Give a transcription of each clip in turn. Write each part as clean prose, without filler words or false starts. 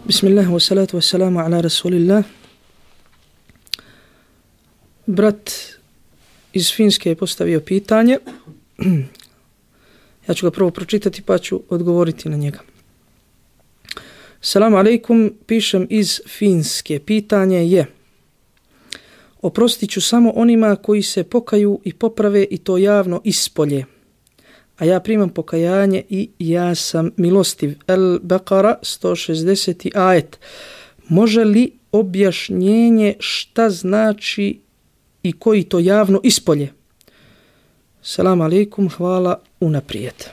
Bismillah, wa salatu wa salamu ala rasulillah. Brat iz Finske je postavio pitanje. Ja ću ga prvo pročitati pa ću odgovoriti na njega. Salamu alaikum, pišem iz Finske. Pitanje je: oprostit ću samo onima koji se pokaju i poprave i to javno ispolje. A ja primam pokajanje i ja sam milostiv. Al-Baqara 160. ajet. Može li objašnjenje šta znači i koji to javno ispolje? Salam alaikum, hvala unaprijed.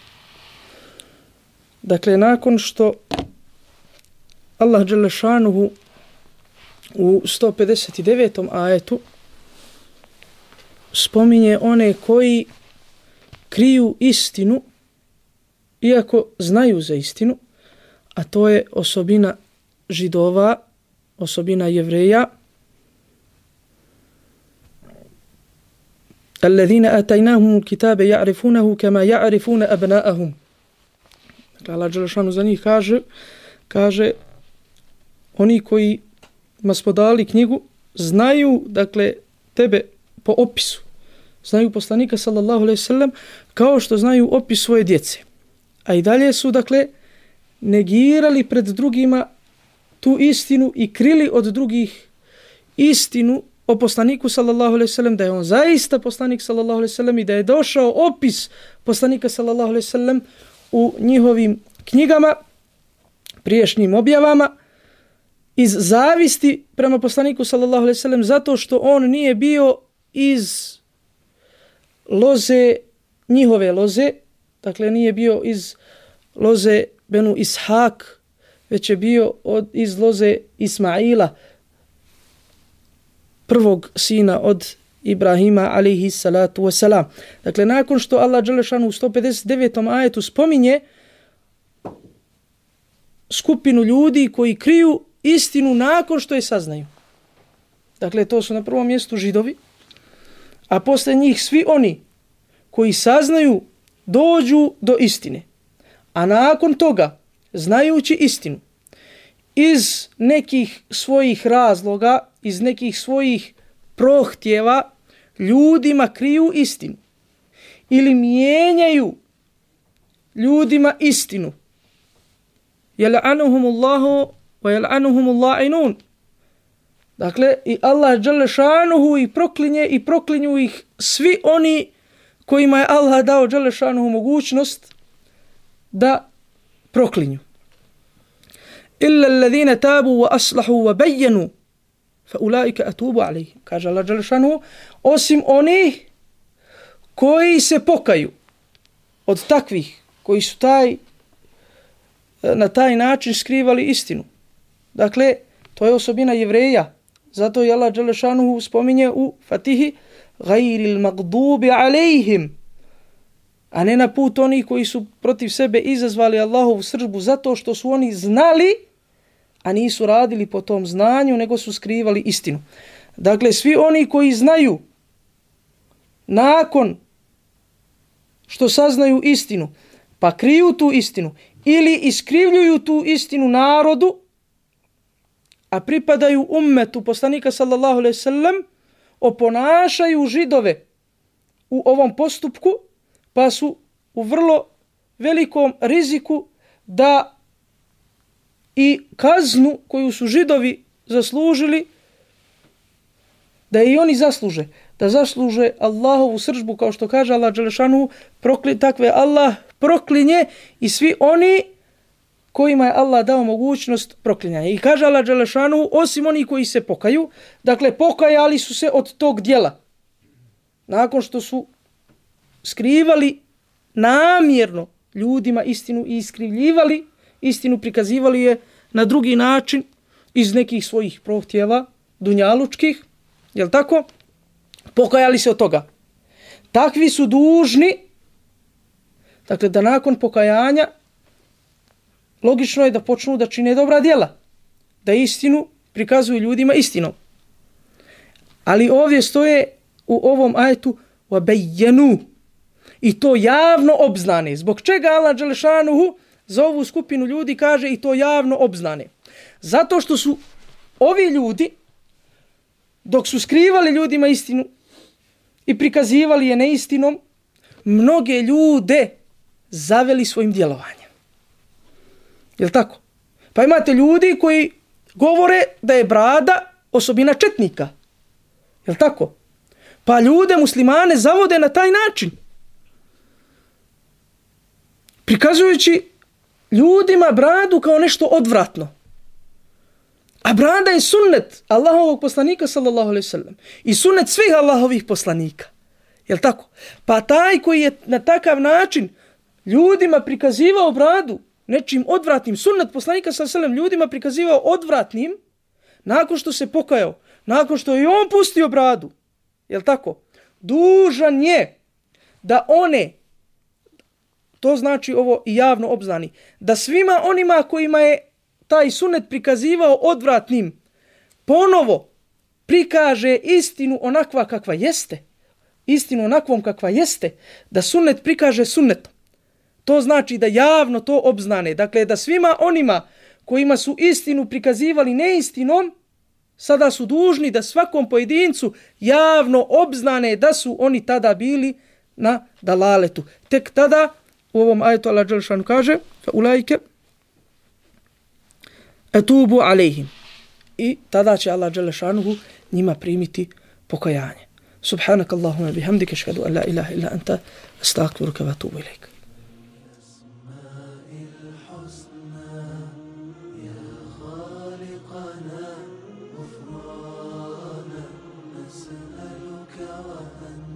Dakle, nakon što Allah dželle šanuhu u 159. ajetu spominje one koji kriju istinu iako znaju za istinu, a to je osobina Židova, osobina Jevreja. Alladhina atainahum kitabe ya'rifunahu kama ya'rifuna abna'ahum. Dakle, Allah dželle šanuhu za njih kaže oni koji smo dali knjigu znaju, dakle, tebe po opisu. Znaju poslanika sallallahu alejhi ve sellem kao što znaju opis svoje djece. A i dalje su, dakle, negirali pred drugima tu istinu i krili od drugih istinu o poslaniku sallallahu alejhi ve sellem, da je on zaista poslanik sallallahu alejhi ve sellem i da je došao opis poslanika sallallahu alejhi ve sellem u njihovim knjigama, prijašnjim objavama, iz zavisti prema poslaniku sallallahu alejhi ve sellem zato što on nije bio iz loze, njihove loze, dakle nije bio iz loze Benu Ishak, već je bio iz loze Ismaila, prvog sina od Ibrahima alejhi salatu wasalam. Dakle, nakon što Allah dželle šanuhu u 159. ajetu spominje skupinu ljudi koji kriju istinu nakon što je saznaju. Dakle, to su na prvom mjestu Židovi, a posle njih svi oni koji saznaju dođu do istine. A nakon toga, znajući istinu, iz nekih svojih razloga, iz nekih svojih prohtjeva, ljudima kriju istinu. Ili mijenjaju ljudima istinu. Jel'anuhumullahu wa jel'anuhumul la'inun. Dakle, i Allah dželle šanuhu i proklinje i proklinju ih svi oni kojima je Allah dao dželle šanuhu mogućnost da proklinju. Illa alladhina tabu wa aslahu wa bayyanu fa ulaika atubu alayhim. Kaže Allah dželle šanuhu, osim onih koji se pokaju, od takvih koji su na taj način skrivali istinu. Dakle, to je osobina Jevreja. Zato je Allah dželle šanuhu spominje u Fatihi ghayril maghdubi alayhim, a ne na put onih koji su protiv sebe izazvali Allahovu srdbu zato što su oni znali, a nisu radili po tom znanju, nego su skrivali istinu. Dakle, svi oni koji znaju nakon što saznaju istinu, pa kriju tu istinu ili iskrivljuju tu istinu narodu, a pripadaju ummetu poslanika sallallahu alejhi ve sellem, oponašaju Židove u ovom postupku, pa su u vrlo velikom riziku da i kaznu koju su Židovi zaslužili, da i oni zasluže. Da zasluže Allahovu srdbu, kao što kaže Allah dželle šanuhu, takve Allah proklinje i svi oni kojima je Allah dao mogućnost proklinjanja. I kaže Allah dželle šanuhu, osim oni koji se pokaju, dakle pokajali su se od tog djela. Nakon što su skrivali namjerno ljudima istinu i iskrivljivali istinu, prikazivali je na drugi način iz nekih svojih prohtjeva dunjalučkih, jel tako? Pokajali se od toga. Takvi su dužni, dakle, da nakon pokajanja logično je da počnu da čine dobra djela, da istinu prikazuju ljudima istinom. Ali ovdje stoje u ovom ajetu وَبَيَّنُوا, i to javno obznane. Zbog čega Allah dželle šanuhu za ovu skupinu ljudi kaže i to javno obznane? Zato što su ovi ljudi, dok su skrivali ljudima istinu i prikazivali je neistinom, mnoge ljude zaveli svojim djelovanjem. Jel' tako? Pa imate ljudi koji govore da je brada osobina četnika. Jel' tako? Pa ljude, muslimane, zavode na taj način. Prikazujući ljudima bradu kao nešto odvratno. A brada je sunnet Allahovog poslanika sallallahu alejhi ve sellem i sunnet svih Allahovih poslanika. Jel' tako? Pa taj koji je na takav način ljudima prikazivao bradu nečim odvratnim, sunnet poslanika sallallahu alejhi ve sellem ljudima prikazivao odvratnim, nakon što se pokajao, nakon što je on pustio bradu, jel' tako? Dužan je da one, to znači ovo i javno obznani, da svima onima kojima je taj sunnet prikazivao odvratnim, ponovo prikaže istinu onakva kakva jeste. Istinu onakvom kakva jeste, da sunnet prikaže sunnetom. To znači da javno to obznane. Dakle, da svima onima kojima su istinu prikazivali neistinom, sada su dužni da svakom pojedincu javno obznane da su oni tada bili na dalaletu. Tek tada u ovom ajetu Allah dželle šanuhu kaže: "Fa ulaike etubu alejhim." I tada će Allah dželle šanuhu njima primiti pokajanje. Subhanakallahumma bihamdika ašhadu an la ilaha illa anta astaghfiruka wa atubu ilejk. غفرانا نسألك وأن